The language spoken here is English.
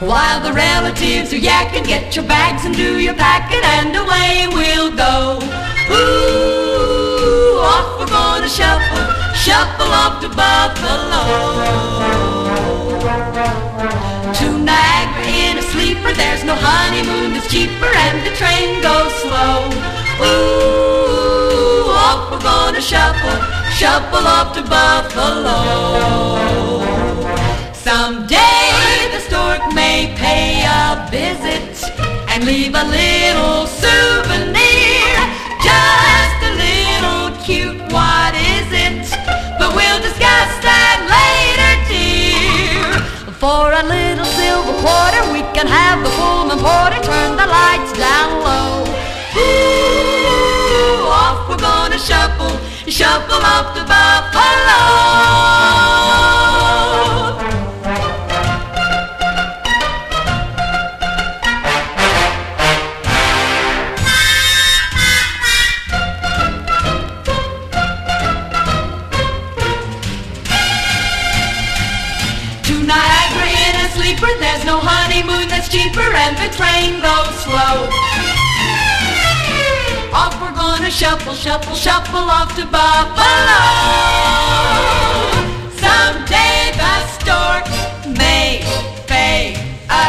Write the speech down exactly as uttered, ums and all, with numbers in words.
While the relatives are yakking, get your bags and do your packing, and away we'll go. Ooh, off we're gonna shuffle, shuffle off to Buffalo. To Niagara in a sleeper, there's no honeymoon that's cheaper, and the train goes slow. Ooh, off we're gonna shuffle, shuffle off to Buffalo. Someday the stork may pay a visit and leave a little souvenir, just a little cute, what is it? But we'll discuss that later, dear. For a little silver quarter we can have the Pullman Porter turn the lights down low. Ooh, off we're gonna shuffle, shuffle off to Buffalo. Niagara in a sleeper, there's no honeymoon that's cheaper, and the train goes slow. Off we're gonna shuffle, shuffle, shuffle off to Buffalo.